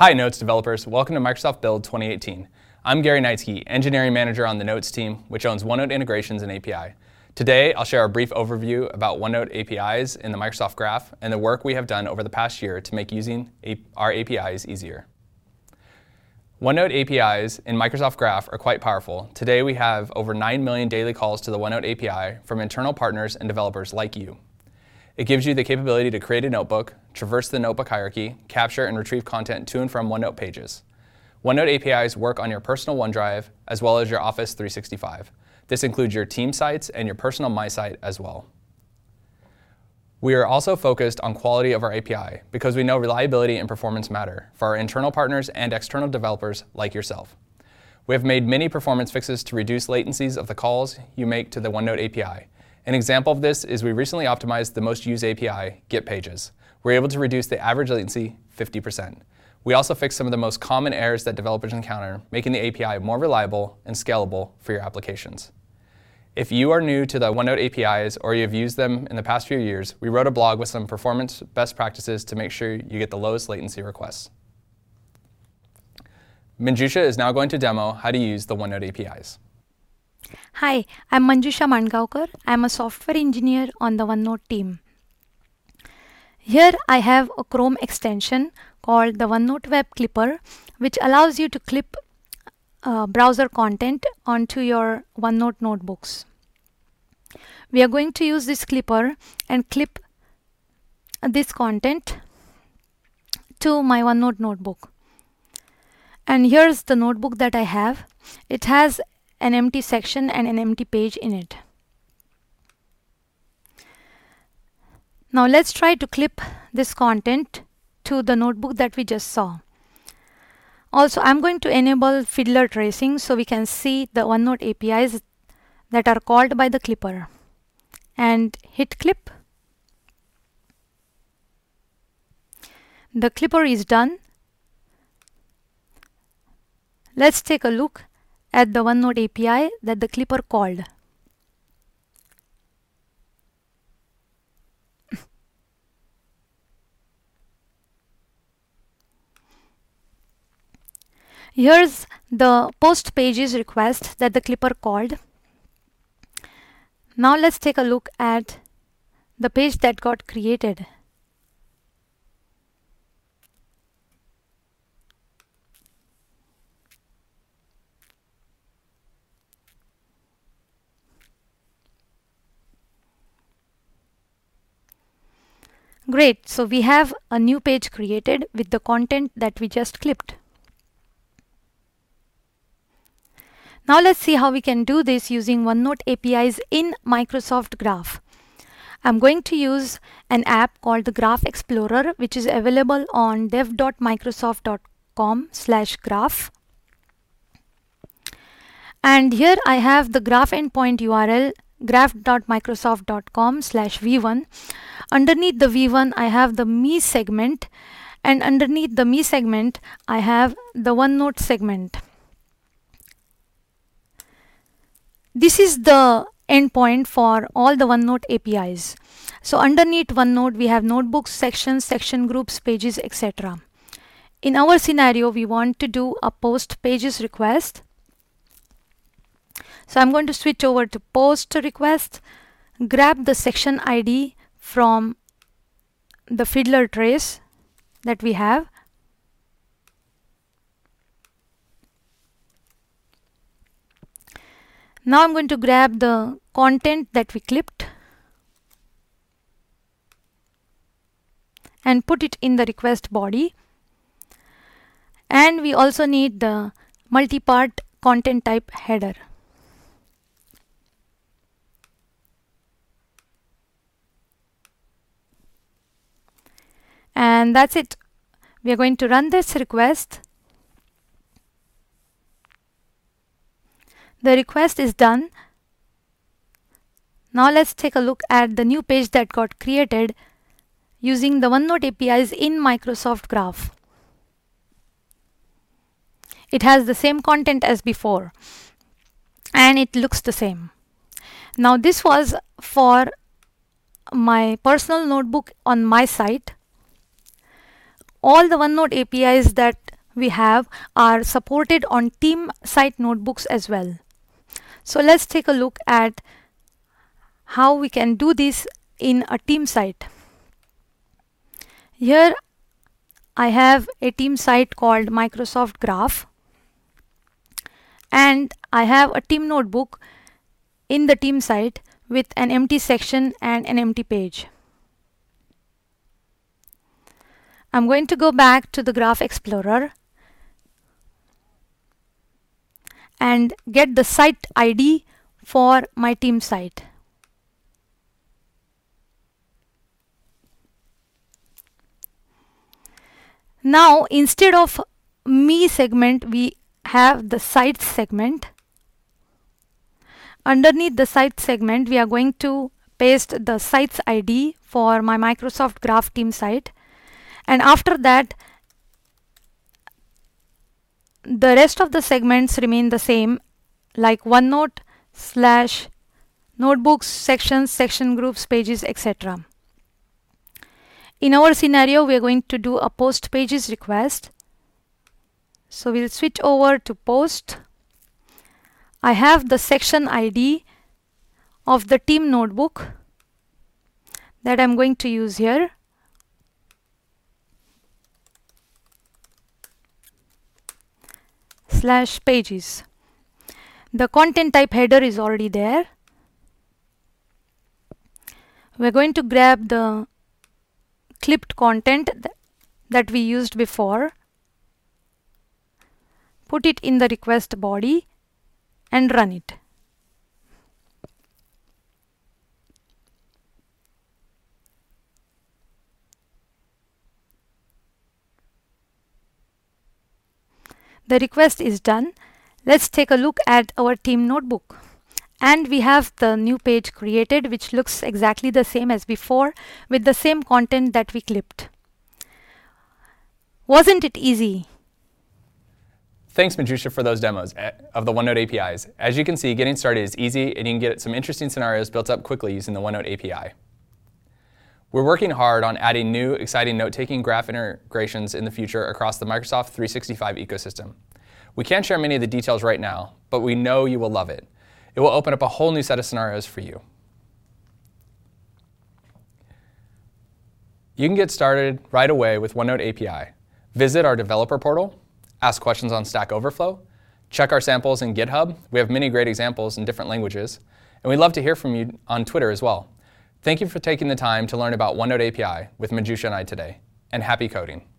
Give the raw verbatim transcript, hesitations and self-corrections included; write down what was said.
Hi Notes developers, welcome to Microsoft Build twenty eighteen. I'm Gary Knightsky, Engineering Manager on the Notes team, which owns OneNote Integrations and A P I. Today, I'll share a brief overview about OneNote A P Is in the Microsoft Graph and the work we have done over the past year to make using our A P Is easier. OneNote A P Is in Microsoft Graph are quite powerful. Today, we have over nine million daily calls to the OneNote A P I from internal partners and developers like you. It gives you the capability to create a notebook, traverse the notebook hierarchy, capture and retrieve content to and from OneNote pages. OneNote A P Is work on your personal OneDrive as well as your Office three sixty-five. This includes your team sites and your personal My Site as well. We are also focused on quality of our A P I because we know reliability and performance matter for our internal partners and external developers like yourself. We have made many performance fixes to reduce latencies of the calls you make to the OneNote A P I. An example of this is we recently optimized the most used A P I, Get Pages. We're able to reduce the average latency fifty percent. We also fixed some of the most common errors that developers encounter, making the A P I more reliable and scalable for your applications. If you are new to the OneNote A P Is or you have used them in the past few years, we wrote a blog with some performance best practices to make sure you get the lowest latency requests. Manjusha is now going to demo how to use the OneNote A P Is. Hi, I'm Manjusha Mandgaonkar. I'm a software engineer on the OneNote team. Here I have a Chrome extension called the OneNote Web Clipper, which allows you to clip uh, browser content onto your OneNote notebooks. We are going to use this clipper and clip this content to my OneNote notebook. And here's the notebook that I have. It has an empty section and an empty page in it. Now let's try to clip this content to the notebook that we just saw. Also, I'm going to enable fiddler tracing so we can see the OneNote A P Is that are called by the clipper. And hit clip. The clipper is done. Let's take a look at the OneNote A P I that the clipper called. Here's the post pages request that the clipper called. Now let's take a look at the page that got created. Great, so we have a new page created with the content that we just clipped. Now let's see how we can do this using OneNote A P Is in Microsoft Graph. I'm going to use an app called the Graph Explorer, which is available on dev dot microsoft dot com slash graph. And here I have the graph endpoint U R L graph dot microsoft dot com slash v one. Underneath the v one I have the me segment, and underneath the me segment I have the OneNote segment. This is the endpoint for all the OneNote A P Is. So underneath OneNote we have notebooks, sections, section groups, pages, et cetera. In our scenario we want to do a post pages request. So I'm going to switch over to post request, grab the section I D from the fiddler trace that we have. Now I'm going to grab the content that we clipped and put it in the request body. And we also need the multi-part content type header. And that's it. We are going to run this request. The request is done. Now let's take a look at the new page that got created using the OneNote A P Is in Microsoft Graph. It has the same content as before and it looks the same. Now this was for my personal notebook on my site. All the OneNote A P Is that we have are supported on team site notebooks as well. So let's take a look at how we can do this in a team site. Here I have a team site called Microsoft Graph, and I have a team notebook in the team site with an empty section and an empty page. I'm going to go back to the Graph Explorer and get the site I D for my team site. Now instead of me segment, we have the sites segment. Underneath the site segment, we are going to paste the sites I D for my Microsoft Graph team site, and after that the rest of the segments remain the same, like OneNote slash notebooks, sections, section groups, pages, et cetera. In our scenario, we are going to do a post pages request. So we'll switch over to post. I have the section I D of the team notebook that I'm going to use here. Slash pages. The content type header is already there. We're going to grab the clipped content th that we used before, put it in the request body and run it. The request is done. Let's take a look at our team notebook. And we have the new page created, which looks exactly the same as before with the same content that we clipped. Wasn't it easy? Thanks, Manjusha, for those demos of the OneNote A P Is. As you can see, getting started is easy, and you can get some interesting scenarios built up quickly using the OneNote A P I. We're working hard on adding new, exciting note-taking graph integrations in the future across the Microsoft three sixty-five ecosystem. We can't share many of the details right now, but we know you will love it. It will open up a whole new set of scenarios for you. You can get started right away with OneNote A P I. Visit our developer portal, ask questions on Stack Overflow, check our samples in GitHub. We have many great examples in different languages, and we'd love to hear from you on Twitter as well. Thank you for taking the time to learn about OneNote A P I with Manjusha and I today, and happy coding.